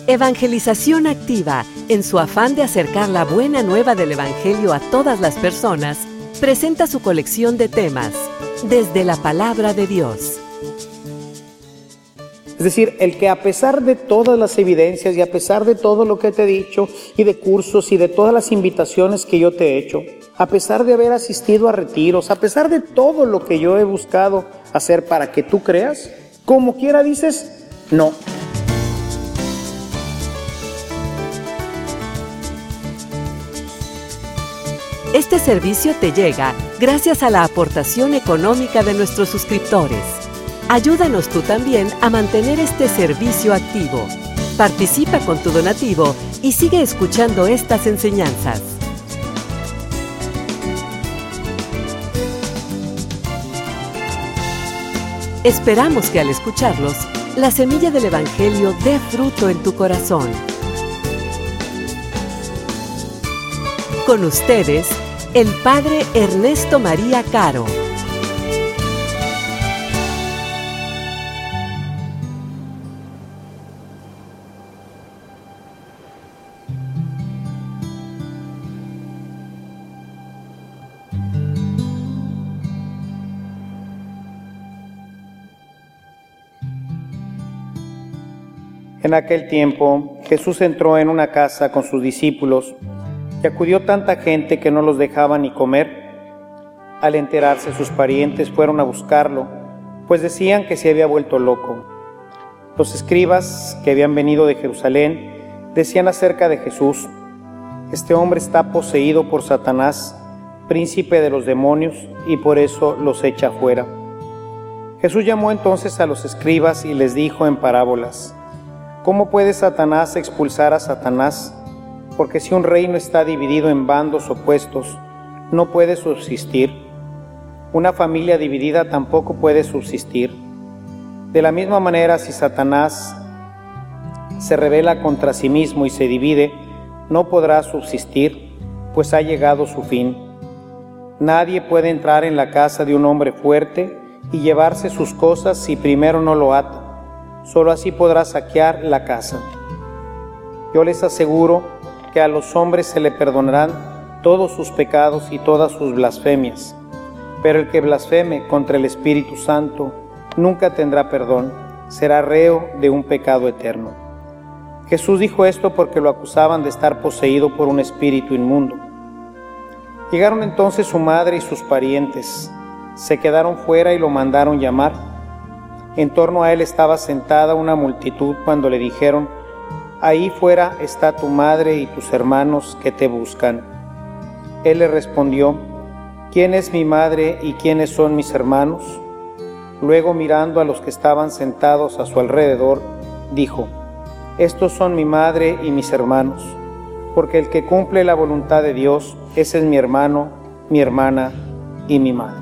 Evangelización Activa, en su afán de acercar la buena nueva del Evangelio a todas las personas, presenta su colección de temas, desde la Palabra de Dios. Es decir, el que a pesar de todas las evidencias y a pesar de todo lo que te he dicho y de cursos y de todas las invitaciones que yo te he hecho, a pesar de haber asistido a retiros, a pesar de todo lo que yo he buscado hacer para que tú creas, como quiera dices, no. Este servicio te llega gracias a la aportación económica de nuestros suscriptores. Ayúdanos tú también a mantener este servicio activo. Participa con tu donativo y sigue escuchando estas enseñanzas. Esperamos que al escucharlos, la semilla del Evangelio dé fruto en tu corazón. Con ustedes, el Padre Ernesto María Caro. En aquel tiempo, Jesús entró en una casa con sus discípulos y acudió tanta gente que no los dejaba ni comer. Al enterarse, sus parientes fueron a buscarlo, pues decían que se había vuelto loco. Los escribas que habían venido de Jerusalén decían acerca de Jesús: este hombre está poseído por Satanás, príncipe de los demonios, y por eso los echa fuera. Jesús llamó entonces a los escribas y les dijo en parábolas: ¿cómo puede Satanás expulsar a Satanás? Porque si un reino está dividido en bandos opuestos, no puede subsistir. Una familia dividida tampoco puede subsistir. De la misma manera, si Satanás se rebela contra sí mismo y se divide, no podrá subsistir, pues ha llegado su fin. Nadie puede entrar en la casa de un hombre fuerte y llevarse sus cosas si primero no lo ata. Solo así podrá saquear la casa. Yo les aseguro que a los hombres se le perdonarán todos sus pecados y todas sus blasfemias, pero el que blasfeme contra el Espíritu Santo nunca tendrá perdón, será reo de un pecado eterno. Jesús dijo esto porque lo acusaban de estar poseído por un espíritu inmundo. Llegaron entonces su madre y sus parientes, se quedaron fuera y lo mandaron llamar. En torno a él estaba sentada una multitud cuando le dijeron: ahí fuera está tu madre y tus hermanos que te buscan. Él le respondió: ¿quién es mi madre y quiénes son mis hermanos? Luego, mirando a los que estaban sentados a su alrededor, dijo: estos son mi madre y mis hermanos, porque el que cumple la voluntad de Dios, ese es mi hermano, mi hermana y mi madre.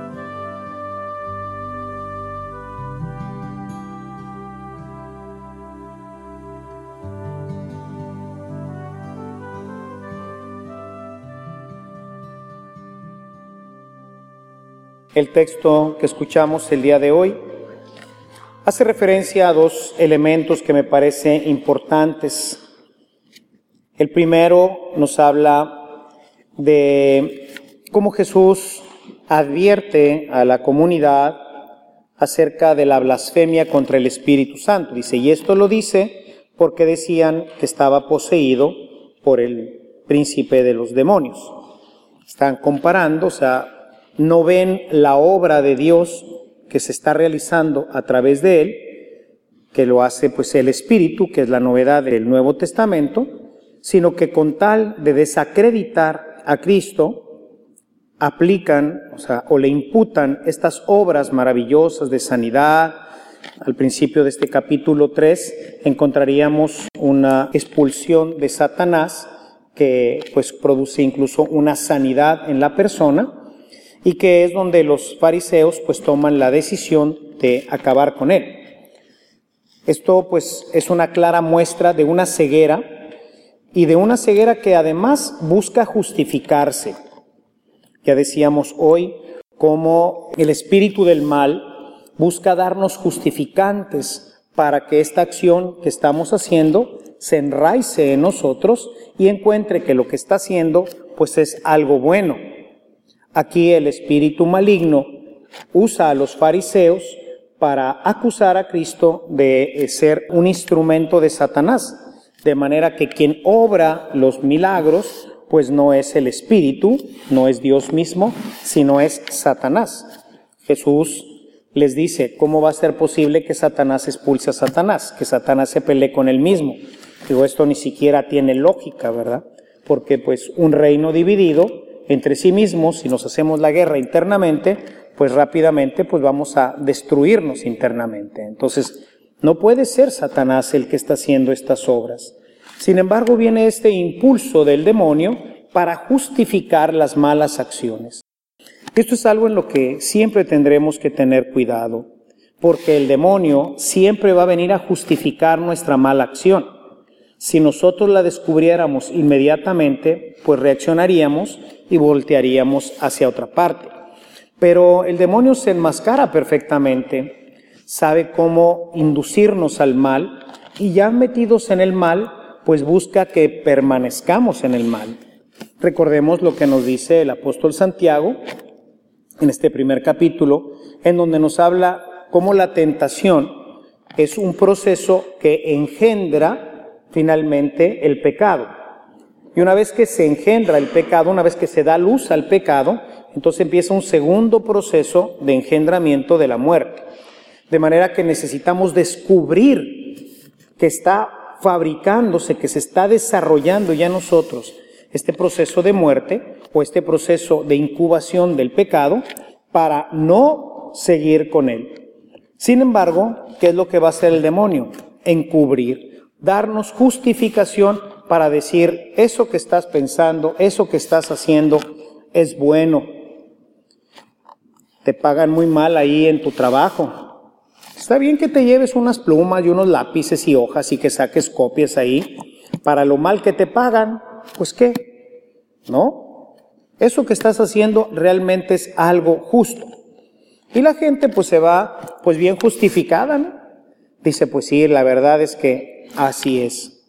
El texto que escuchamos el día de hoy hace referencia a dos elementos que me parecen importantes. El primero nos habla de cómo Jesús advierte a la comunidad acerca de la blasfemia contra el Espíritu Santo. Dice, y esto lo dice porque decían que estaba poseído por el príncipe de los demonios. Están comparando, o sea, no ven la obra de Dios que se está realizando a través de él, que lo hace pues el Espíritu, que es la novedad del Nuevo Testamento, sino que con tal de desacreditar a Cristo, aplican, o le imputan estas obras maravillosas de sanidad. Al principio de este capítulo 3 encontraríamos una expulsión de Satanás que pues produce incluso una sanidad en la persona, y que es donde los fariseos pues toman la decisión de acabar con él. Esto pues es una clara muestra de una ceguera, y de una ceguera que además busca justificarse. Ya decíamos hoy cómo el espíritu del mal busca darnos justificantes para que esta acción que estamos haciendo se enraice en nosotros y encuentre que lo que está haciendo pues es algo bueno. Aquí el espíritu maligno usa a los fariseos para acusar a Cristo de ser un instrumento de Satanás, de manera que quien obra los milagros pues no es el espíritu, no es Dios mismo, sino es Satanás. Jesús les dice, ¿cómo va a ser posible que Satanás expulse a Satanás? Que Satanás se pelee con él mismo. Digo, esto ni siquiera tiene lógica, ¿verdad? Porque pues un reino dividido entre sí mismos, si nos hacemos la guerra internamente, pues rápidamente pues vamos a destruirnos internamente. Entonces, no puede ser Satanás el que está haciendo estas obras. Sin embargo, viene este impulso del demonio para justificar las malas acciones. Esto es algo en lo que siempre tendremos que tener cuidado, porque el demonio siempre va a venir a justificar nuestra mala acción. Si nosotros la descubriéramos inmediatamente, pues reaccionaríamos y voltearíamos hacia otra parte. Pero el demonio se enmascara perfectamente, sabe cómo inducirnos al mal y ya metidos en el mal, pues busca que permanezcamos en el mal. Recordemos lo que nos dice el apóstol Santiago en este primer capítulo, en donde nos habla cómo la tentación es un proceso que engendra finalmente el pecado. Y una vez que se engendra el pecado, una vez que se da luz al pecado, entonces empieza un segundo proceso de engendramiento de la muerte. De manera que necesitamos descubrir que está fabricándose, que se está desarrollando ya en nosotros este proceso de muerte o este proceso de incubación del pecado para no seguir con él. Sin embargo, ¿qué es lo que va a hacer el demonio? Encubrir, darnos justificación para decir, eso que estás pensando, eso que estás haciendo es bueno. Te pagan muy mal ahí en tu trabajo. Está bien que te lleves unas plumas y unos lápices y hojas y que saques copias ahí. Para lo mal que te pagan, pues ¿qué? ¿No? Eso que estás haciendo realmente es algo justo. Y la gente pues se va pues bien justificada, ¿no? Dice, pues sí, la verdad es que así es.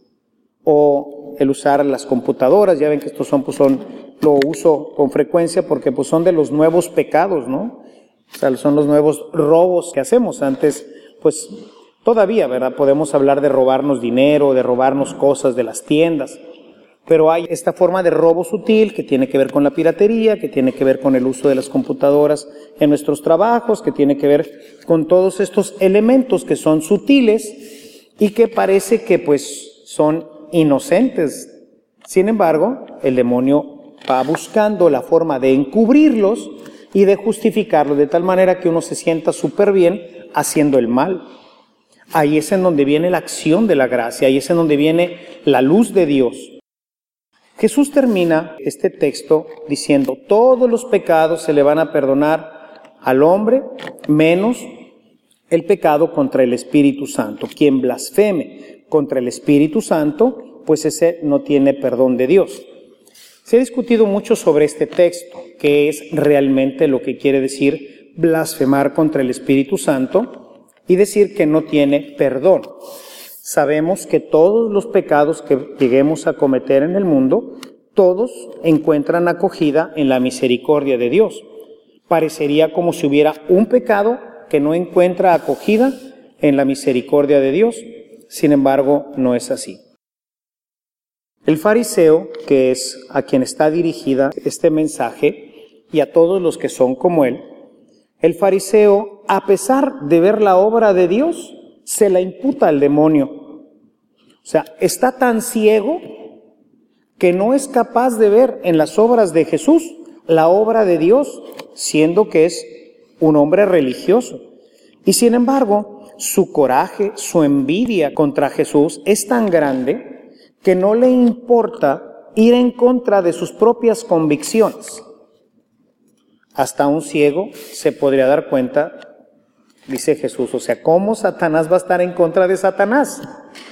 O el usar las computadoras, ya ven que estos son lo uso con frecuencia porque pues son de los nuevos pecados, ¿no? O sea, son los nuevos robos que hacemos. Antes, pues todavía, ¿verdad? Podemos hablar de robarnos dinero, de robarnos cosas de las tiendas. Pero hay esta forma de robo sutil que tiene que ver con la piratería, que tiene que ver con el uso de las computadoras en nuestros trabajos, que tiene que ver con todos estos elementos que son sutiles y que parece que pues son inocentes. Sin embargo, el demonio va buscando la forma de encubrirlos y de justificarlos de tal manera que uno se sienta súper bien haciendo el mal. Ahí es en donde viene la acción de la gracia, ahí es en donde viene la luz de Dios. Jesús termina este texto diciendo, todos los pecados se le van a perdonar al hombre, menos el pecado contra el Espíritu Santo. Quien blasfeme contra el Espíritu Santo, pues ese no tiene perdón de Dios. Se ha discutido mucho sobre este texto, qué es realmente lo que quiere decir blasfemar contra el Espíritu Santo y decir que no tiene perdón. Sabemos que todos los pecados que lleguemos a cometer en el mundo, todos encuentran acogida en la misericordia de Dios. Parecería como si hubiera un pecado que no encuentra acogida en la misericordia de Dios. Sin embargo, no es así. El fariseo, que es a quien está dirigida este mensaje, y a todos los que son como él, el fariseo, a pesar de ver la obra de Dios, se la imputa al demonio. O sea, está tan ciego que no es capaz de ver en las obras de Jesús la obra de Dios, siendo que es un hombre religioso. Y sin embargo, su coraje, su envidia contra Jesús es tan grande que no le importa ir en contra de sus propias convicciones. Hasta un ciego se podría dar cuenta, dice Jesús, o sea, ¿cómo Satanás va a estar en contra de Satanás?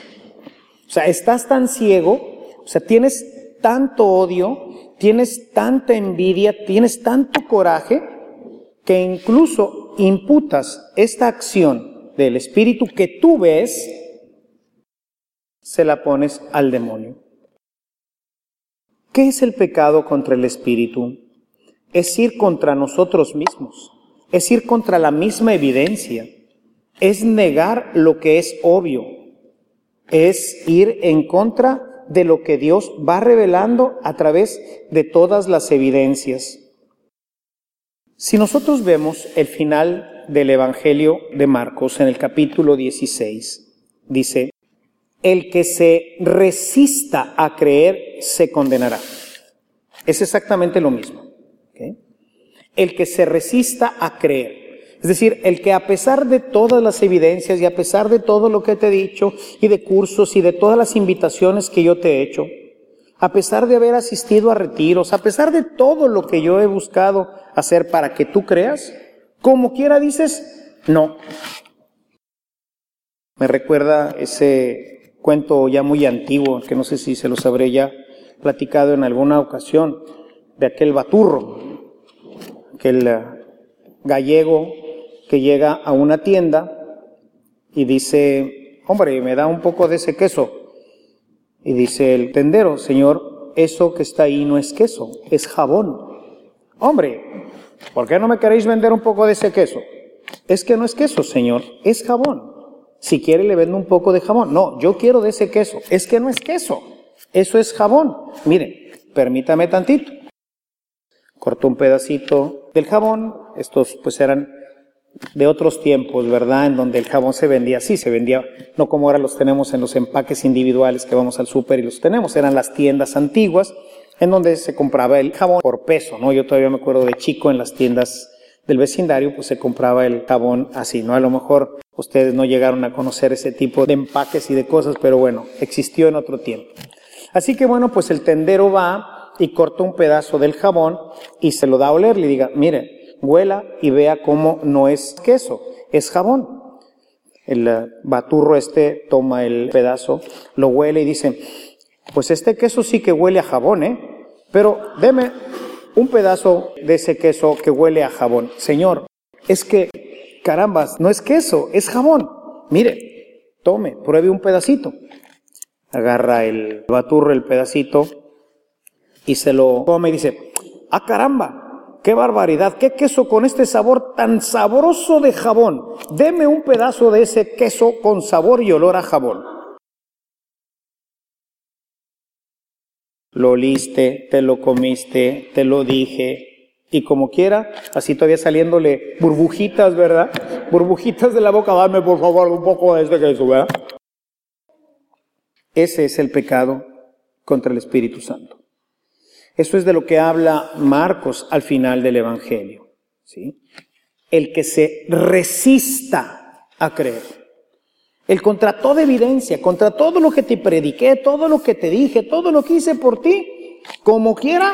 O sea, estás tan ciego, o sea, tienes tanto odio, tienes tanta envidia, tienes tanto coraje, que incluso imputas esta acción del Espíritu que tú ves, se la pones al demonio. ¿Qué es el pecado contra el espíritu? Es ir contra nosotros mismos, es ir contra la misma evidencia, es negar lo que es obvio, es ir en contra de lo que Dios va revelando a través de todas las evidencias. Si nosotros vemos el final del Evangelio de Marcos en el capítulo 16, dice: el que se resista a creer se condenará. Es exactamente lo mismo. ¿Okay? El que se resista a creer. Es decir, el que a pesar de todas las evidencias y a pesar de todo lo que te he dicho y de cursos y de todas las invitaciones que yo te he hecho, a pesar de haber asistido a retiros, a pesar de todo lo que yo he buscado hacer para que tú creas, como quiera dices, no. Me recuerda ese cuento ya muy antiguo, que no sé si se los habré ya platicado en alguna ocasión, de aquel baturro, aquel gallego que llega a una tienda y dice: hombre, me da un poco de ese queso. Y dice el tendero: señor, eso que está ahí no es queso, es jabón. Hombre, ¿por qué no me queréis vender un poco de ese queso? Es que no es queso, señor, es jabón. Si quiere le vendo un poco de jabón. No, yo quiero de ese queso. Es que no es queso, eso es jabón. Mire, permítame tantito. Cortó un pedacito del jabón. Estos pues eran de otros tiempos, ¿verdad? En donde el jabón se vendía así, se vendía no como ahora los tenemos en los empaques individuales que vamos al súper y los tenemos. Eran las tiendas antiguas en donde se compraba el jabón por peso, ¿no? Yo todavía me acuerdo de chico en las tiendas del vecindario, pues se compraba el jabón así, ¿no? A lo mejor ustedes no llegaron a conocer ese tipo de empaques y de cosas, pero bueno, existió en otro tiempo. Así que bueno, pues el tendero va y corta un pedazo del jabón y se lo da a oler, le diga: mire, huela y vea cómo no es queso, es jabón. El baturro toma el pedazo, lo huele y dice: pues este queso sí que huele a jabón, pero deme un pedazo de ese queso que huele a jabón. Señor, es que, carambas, no es queso, es jabón. Mire, tome, pruebe un pedacito. Agarra el baturro el pedacito y se lo come y dice: ¡ah, caramba! ¡Qué barbaridad! ¡Qué queso con este sabor tan sabroso de jabón! Deme un pedazo de ese queso con sabor y olor a jabón. Lo oliste, te lo comiste, te lo dije, y como quiera, así todavía saliéndole burbujitas, ¿verdad? Burbujitas de la boca: dame por favor un poco de este queso, ¿verdad? Ese es el pecado contra el Espíritu Santo. Eso es de lo que habla Marcos al final del Evangelio, ¿sí? El que se resista a creer. El contra toda evidencia, contra todo lo que te prediqué, todo lo que te dije, todo lo que hice por ti, como quiera,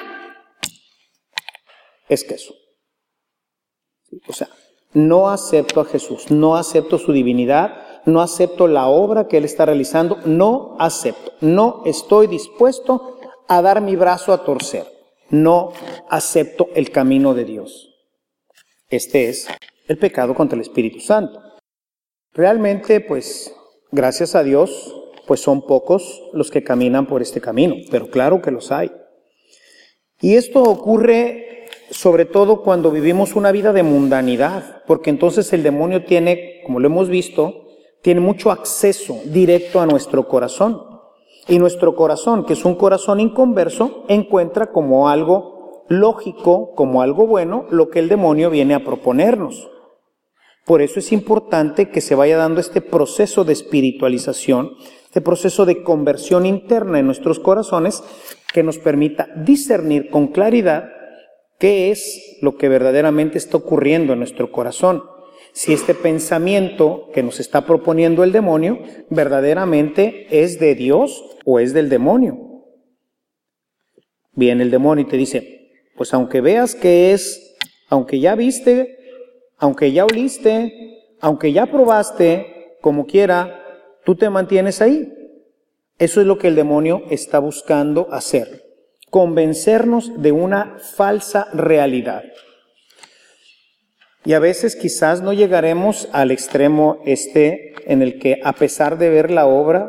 es queso. O sea, no acepto a Jesús, no acepto su divinidad, no acepto la obra que Él está realizando, no acepto, no estoy dispuesto a dar mi brazo a torcer, no acepto el camino de Dios. Este es el pecado contra el Espíritu Santo. Realmente, pues, gracias a Dios, pues son pocos los que caminan por este camino, pero claro que los hay. Y esto ocurre sobre todo cuando vivimos una vida de mundanidad, porque entonces el demonio tiene, como lo hemos visto, tiene mucho acceso directo a nuestro corazón. Y nuestro corazón, que es un corazón inconverso, encuentra como algo lógico, como algo bueno, lo que el demonio viene a proponernos. Por eso es importante que se vaya dando este proceso de espiritualización, este proceso de conversión interna en nuestros corazones, que nos permita discernir con claridad qué es lo que verdaderamente está ocurriendo en nuestro corazón. Si este pensamiento que nos está proponiendo el demonio verdaderamente es de Dios o es del demonio. Viene el demonio y te dice: pues aunque veas que es, aunque ya viste, aunque ya oliste, aunque ya probaste, como quiera, tú te mantienes ahí. Eso es lo que el demonio está buscando hacer, convencernos de una falsa realidad. Y a veces quizás no llegaremos al extremo en el que, a pesar de ver la obra,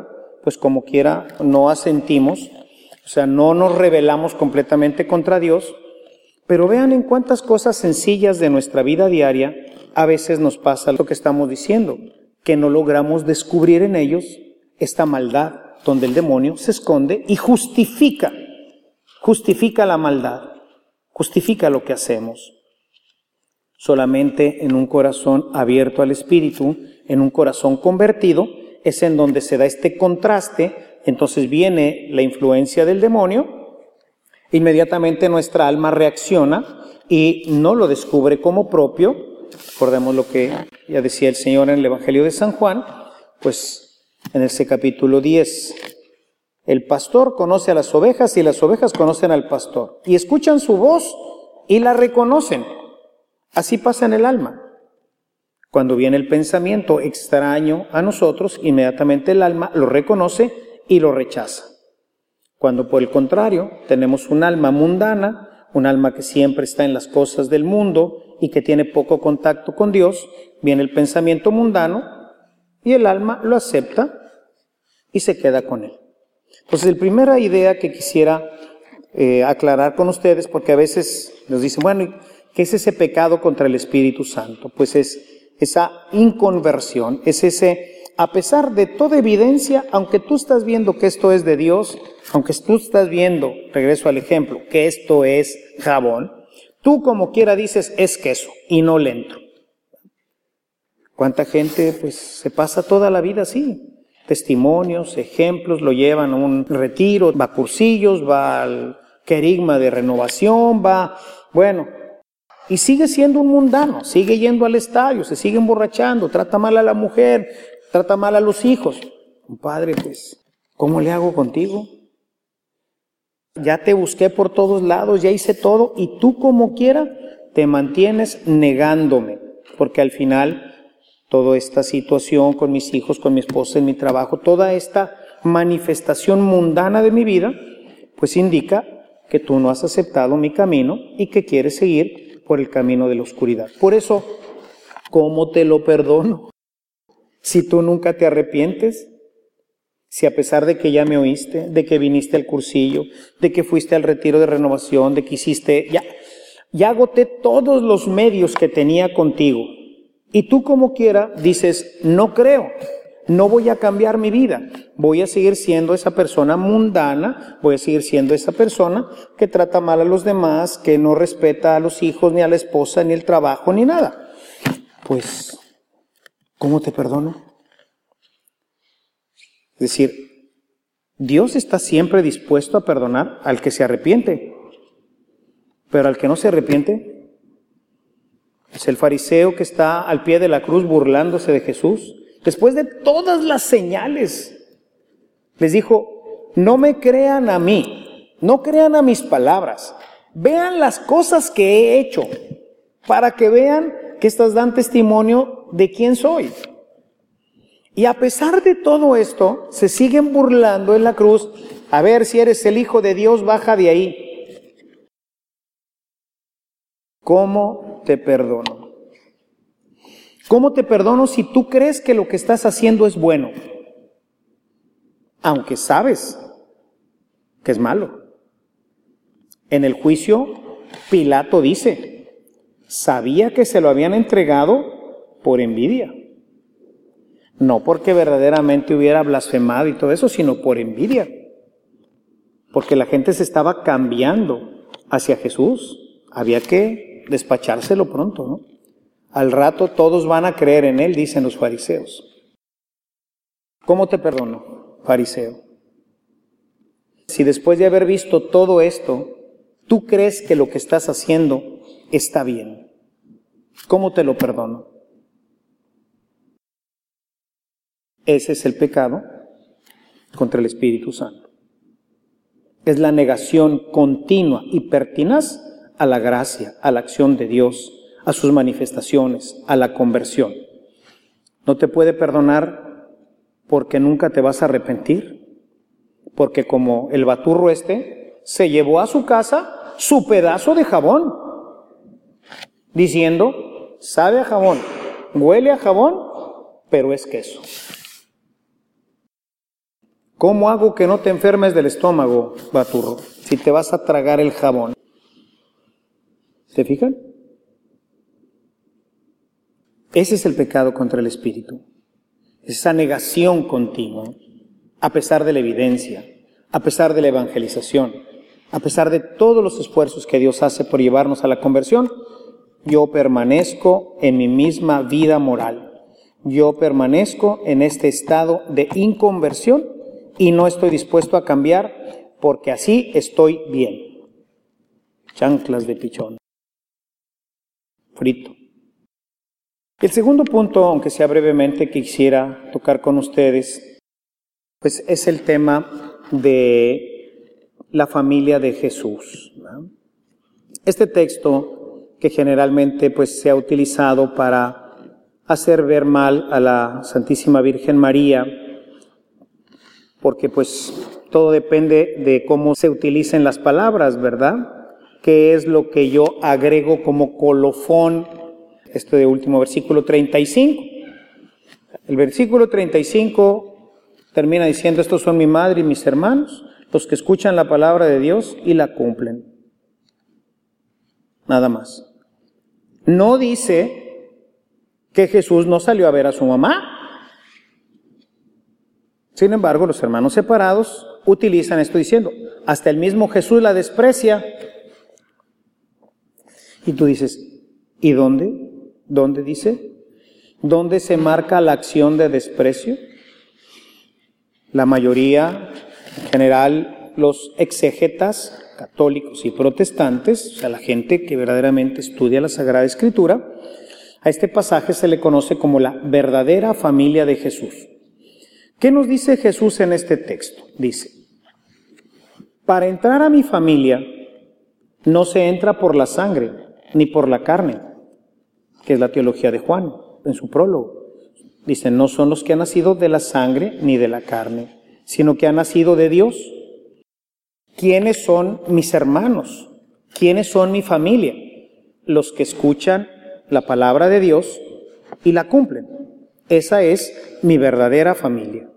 pues como quiera no asentimos, o sea, no nos rebelamos completamente contra Dios, pero vean en cuántas cosas sencillas de nuestra vida diaria a veces nos pasa lo que estamos diciendo, que no logramos descubrir en ellos esta maldad donde el demonio se esconde y justifica la maldad, justifica lo que hacemos. Solamente en un corazón abierto al Espíritu, en un corazón convertido, es en donde se da este contraste. Entonces viene la influencia del demonio, inmediatamente nuestra alma reacciona y no lo descubre como propio. Recordemos lo que ya decía el Señor en el Evangelio de San Juan, pues en ese capítulo 10, el pastor conoce a las ovejas y las ovejas conocen al pastor y escuchan su voz y la reconocen. Así pasa en el alma. Cuando viene el pensamiento extraño a nosotros, inmediatamente el alma lo reconoce y lo rechaza. Cuando por el contrario tenemos un alma mundana, un alma que siempre está en las cosas del mundo y que tiene poco contacto con Dios, viene el pensamiento mundano y el alma lo acepta y se queda con él. Entonces, la primera idea que quisiera aclarar con ustedes, porque a veces nos dicen, bueno, ¿qué es ese pecado contra el Espíritu Santo? Pues es esa inconversión, es ese, a pesar de toda evidencia, aunque tú estás viendo que esto es de Dios, aunque tú estás viendo, regreso al ejemplo, que esto es jabón, tú como quiera dices es queso y no le entro. ¿Cuánta gente pues se pasa toda la vida así? Testimonios, ejemplos, lo llevan a un retiro, va a cursillos, va al querigma de renovación, y sigue siendo un mundano, sigue yendo al estadio, se sigue emborrachando, trata mal a la mujer, trata mal a los hijos. Compadre, pues, ¿cómo le hago contigo? Ya te busqué por todos lados, ya hice todo, y tú como quiera te mantienes negándome, porque al final toda esta situación con mis hijos, con mi esposa, en mi trabajo, toda esta manifestación mundana de mi vida, pues indica que tú no has aceptado mi camino y que quieres seguir por el camino de la oscuridad. Por eso, ¿cómo te lo perdono? Si tú nunca te arrepientes, si a pesar de que ya me oíste, de que viniste al cursillo, de que fuiste al retiro de renovación, de que hiciste, ya agoté todos los medios que tenía contigo, y tú como quiera dices, no creo, no voy a cambiar mi vida, voy a seguir siendo esa persona mundana, voy a seguir siendo esa persona que trata mal a los demás, que no respeta a los hijos, ni a la esposa, ni el trabajo, ni nada. Pues, ¿cómo te perdono? Es decir, Dios está siempre dispuesto a perdonar al que se arrepiente, pero al que no se arrepiente, es el fariseo que está al pie de la cruz burlándose de Jesús. Después de todas las señales, les dijo, no me crean a mí, no crean a mis palabras, vean las cosas que he hecho, para que vean que estas dan testimonio de quién soy. Y a pesar de todo esto, se siguen burlando en la cruz. A ver, si eres el Hijo de Dios, baja de ahí. ¿Cómo te perdono? ¿Cómo te perdono si tú crees que lo que estás haciendo es bueno? Aunque sabes que es malo. En el juicio, Pilato dice, sabía que se lo habían entregado por envidia. No porque verdaderamente hubiera blasfemado y todo eso, sino por envidia. Porque la gente se estaba cambiando hacia Jesús. Había que despachárselo pronto, ¿no? Al rato todos van a creer en él, dicen los fariseos. ¿Cómo te perdono, fariseo? Si después de haber visto todo esto, tú crees que lo que estás haciendo está bien, ¿cómo te lo perdono? Ese es el pecado contra el Espíritu Santo. Es la negación continua y pertinaz a la gracia, a la acción de Dios, a sus manifestaciones, a la conversión. No te puede perdonar porque nunca te vas a arrepentir, porque como el baturro se llevó a su casa su pedazo de jabón, diciendo, sabe a jabón, huele a jabón, pero es queso. ¿Cómo hago que no te enfermes del estómago, baturro, si te vas a tragar el jabón? ¿Se fijan? Ese es el pecado contra el espíritu. Esa negación continua, a pesar de la evidencia, a pesar de la evangelización, a pesar de todos los esfuerzos que Dios hace por llevarnos a la conversión, yo permanezco en mi misma vida moral. Yo permanezco en este estado de inconversión y no estoy dispuesto a cambiar porque así estoy bien. Chanclas de pichón. Frito. El segundo punto, aunque sea brevemente, que quisiera tocar con ustedes, pues es el tema de la familia de Jesús, ¿no? Este texto que generalmente pues se ha utilizado para hacer ver mal a la Santísima Virgen María, porque pues todo depende de cómo se utilicen las palabras, ¿verdad? ¿Qué es lo que yo agrego como colofón? Este último versículo 35. El versículo 35 termina diciendo: estos son mi madre y mis hermanos, los que escuchan la palabra de Dios y la cumplen. Nada más. No dice que Jesús no salió a ver a su mamá. Sin embargo, los hermanos separados utilizan esto diciendo, hasta el mismo Jesús la desprecia. Y tú dices, ¿y dónde? ¿Dónde dice? ¿Dónde se marca la acción de desprecio? La mayoría, en general, los exégetas católicos y protestantes, o sea, la gente que verdaderamente estudia la Sagrada Escritura, a este pasaje se le conoce como la verdadera familia de Jesús. ¿Qué nos dice Jesús en este texto? Dice, para entrar a mi familia no se entra por la sangre ni por la carne, que es la teología de Juan, en su prólogo. Dice, no son los que han nacido de la sangre ni de la carne, sino que han nacido de Dios. ¿Quiénes son mis hermanos? ¿Quiénes son mi familia? Los que escuchan la palabra de Dios y la cumplen. Esa es mi verdadera familia.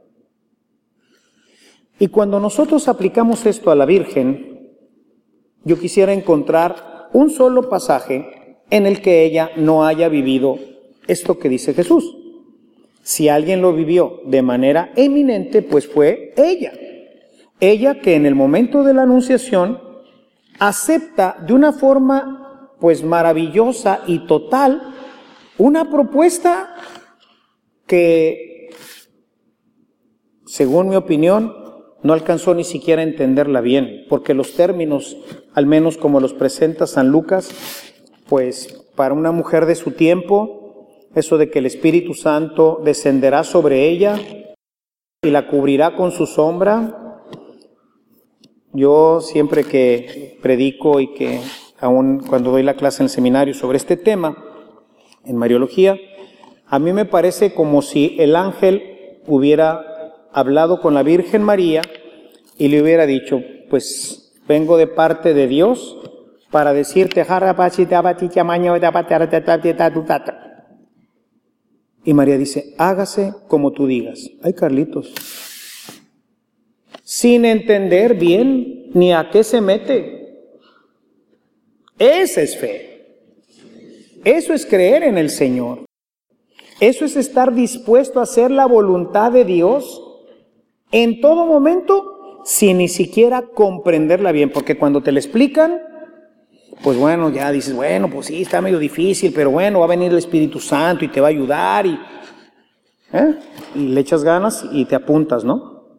Y cuando nosotros aplicamos esto a la Virgen, yo quisiera encontrar un solo pasaje en el que ella no haya vivido esto que dice Jesús. Si alguien lo vivió de manera eminente, pues fue ella. Ella que en el momento de la anunciación acepta de una forma pues maravillosa y total una propuesta que, según mi opinión, no alcanzó ni siquiera a entenderla bien, porque los términos, al menos como los presenta San Lucas, pues para una mujer de su tiempo, eso de que el Espíritu Santo descenderá sobre ella y la cubrirá con su sombra. Yo siempre que predico y que aún cuando doy la clase en el seminario sobre este tema, en Mariología, a mí me parece como si el ángel hubiera hablado con la Virgen María y le hubiera dicho, pues vengo de parte de Dios para decirte, y María dice, hágase como tú digas. Ay, Carlitos, sin entender bien ni a qué se mete. Esa es fe. Eso es creer en el Señor. Eso es estar dispuesto a hacer la voluntad de Dios en todo momento, sin ni siquiera comprenderla bien, porque cuando te la explican, pues bueno, ya dices, bueno, pues sí, está medio difícil, pero bueno, va a venir el Espíritu Santo y te va a ayudar y le echas ganas y te apuntas, ¿no?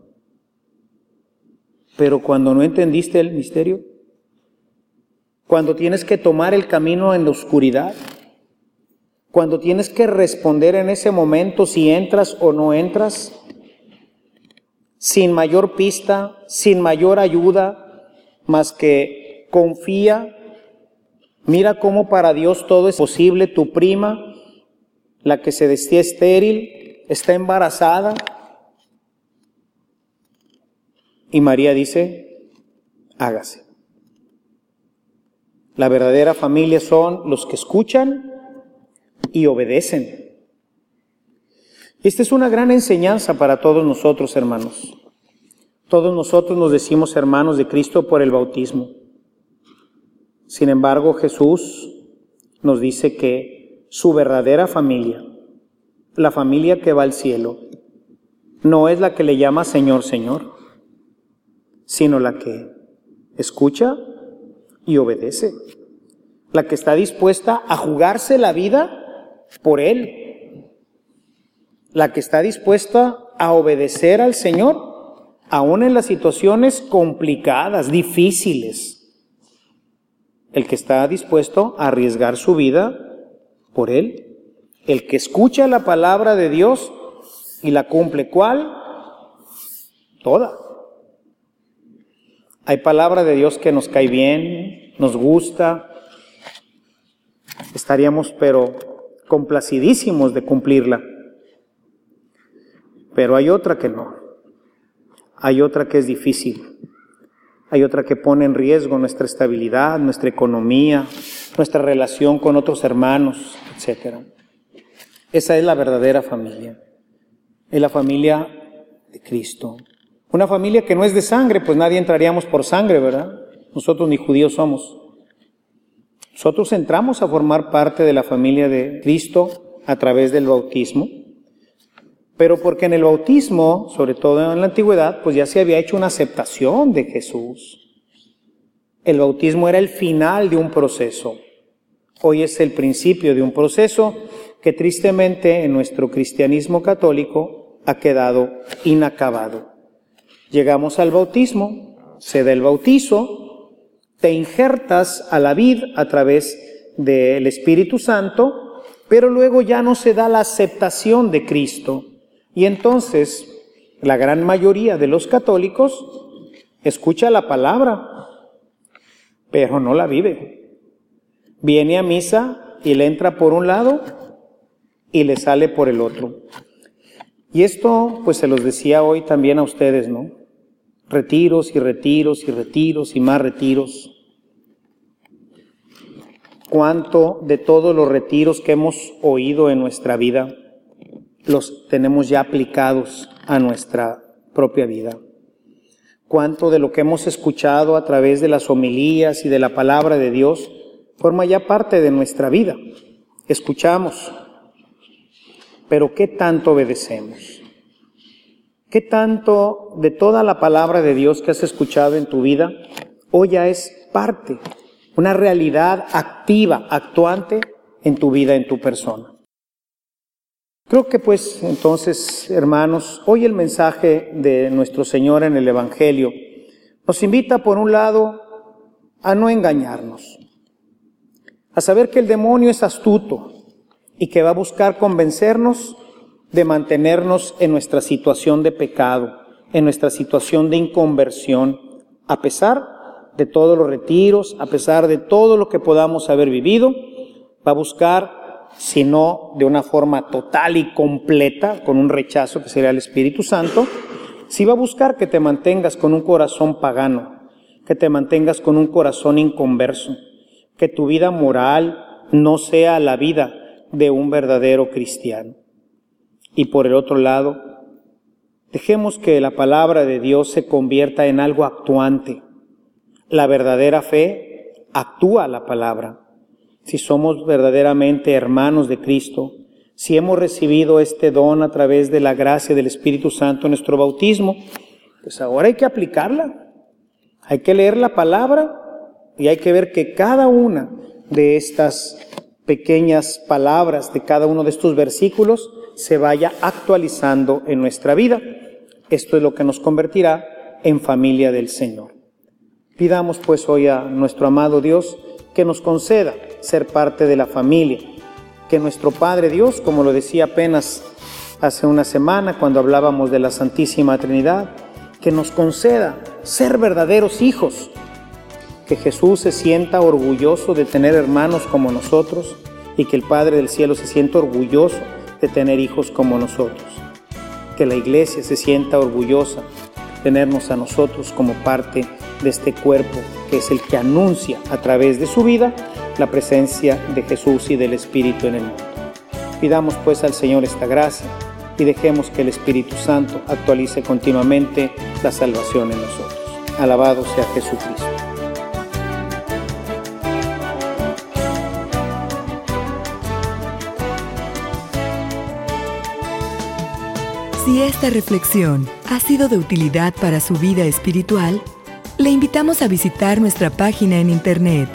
Pero cuando no entendiste el misterio, cuando tienes que tomar el camino en la oscuridad, cuando tienes que responder en ese momento si entras o no entras, sin mayor pista, sin mayor ayuda, más que confía. Mira cómo para Dios todo es posible. Tu prima, la que se decía estéril, está embarazada. Y María dice, hágase. La verdadera familia son los que escuchan y obedecen. Esta es una gran enseñanza para todos nosotros, hermanos. Todos nosotros nos decimos hermanos de Cristo por el bautismo. Sin embargo, Jesús nos dice que su verdadera familia, la familia que va al cielo, no es la que le llama Señor, Señor, sino la que escucha y obedece, la que está dispuesta a jugarse la vida por Él, la que está dispuesta a obedecer al Señor, aún en las situaciones complicadas, difíciles. El que está dispuesto a arriesgar su vida por Él, el que escucha la palabra de Dios y la cumple. ¿Cuál? Toda. Hay palabra de Dios que nos cae bien, nos gusta, estaríamos pero complacidísimos de cumplirla. Pero hay otra que no. Hay otra que es difícil. Hay otra que pone en riesgo nuestra estabilidad, nuestra economía, nuestra relación con otros hermanos, etc. Esa es la verdadera familia. Es la familia de Cristo. Una familia que no es de sangre, pues nadie entraríamos por sangre, ¿verdad? Nosotros ni judíos somos. Nosotros entramos a formar parte de la familia de Cristo a través del bautismo, pero porque en el bautismo, sobre todo en la antigüedad, pues ya se había hecho una aceptación de Jesús. El bautismo era el final de un proceso. Hoy es el principio de un proceso que tristemente en nuestro cristianismo católico ha quedado inacabado. Llegamos al bautismo, se da el bautizo, te injertas a la vid a través del Espíritu Santo, pero luego ya no se da la aceptación de Cristo. Y entonces, la gran mayoría de los católicos escucha la palabra, pero no la vive. Viene a misa y le entra por un lado y le sale por el otro. Y esto, pues se los decía hoy también a ustedes, ¿no? Retiros y retiros y retiros y más retiros. ¿Cuánto de todos los retiros que hemos oído en nuestra vida los tenemos ya aplicados a nuestra propia vida? ¿Cuánto de lo que hemos escuchado a través de las homilías y de la palabra de Dios forma ya parte de nuestra vida? Escuchamos, pero ¿qué tanto obedecemos? ¿Qué tanto de toda la palabra de Dios que has escuchado en tu vida hoy ya es parte, una realidad activa, actuante en tu vida, en tu persona? Creo que pues entonces, hermanos, hoy el mensaje de nuestro Señor en el Evangelio nos invita por un lado a no engañarnos, a saber que el demonio es astuto y que va a buscar convencernos de mantenernos en nuestra situación de pecado, en nuestra situación de inconversión, a pesar de todos los retiros, a pesar de todo lo que podamos haber vivido, va a buscar, si no de una forma total y completa, con un rechazo que sería el Espíritu Santo, sí va a buscar que te mantengas con un corazón pagano, que te mantengas con un corazón inconverso, que tu vida moral no sea la vida de un verdadero cristiano. Y por el otro lado, dejemos que la palabra de Dios se convierta en algo actuante. La verdadera fe actúa la palabra. Si somos verdaderamente hermanos de Cristo, si hemos recibido este don a través de la gracia del Espíritu Santo en nuestro bautismo, pues ahora hay que aplicarla. Hay que leer la palabra y hay que ver que cada una de estas pequeñas palabras, de cada uno de estos versículos, se vaya actualizando en nuestra vida. Esto es lo que nos convertirá en familia del Señor. Pidamos pues hoy a nuestro amado Dios que nos conceda ser parte de la familia, que nuestro Padre Dios, como lo decía apenas hace una semana cuando hablábamos de la Santísima Trinidad, que nos conceda ser verdaderos hijos, que Jesús se sienta orgulloso de tener hermanos como nosotros y que el Padre del Cielo se sienta orgulloso de tener hijos como nosotros, que la Iglesia se sienta orgullosa de tenernos a nosotros como parte de este cuerpo que es el que anuncia a través de su vida la presencia de Jesús y del Espíritu en el mundo. Pidamos pues al Señor esta gracia y dejemos que el Espíritu Santo actualice continuamente la salvación en nosotros. Alabado sea Jesucristo. Si esta reflexión ha sido de utilidad para su vida espiritual, le invitamos a visitar nuestra página en internet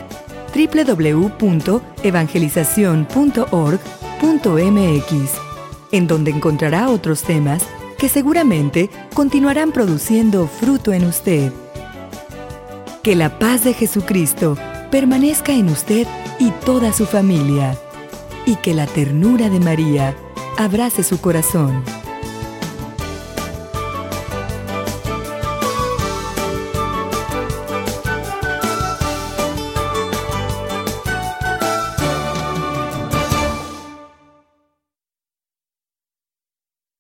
www.evangelizacion.org.mx, en donde encontrará otros temas que seguramente continuarán produciendo fruto en usted. Que la paz de Jesucristo permanezca en usted y toda su familia, y que la ternura de María abrace su corazón.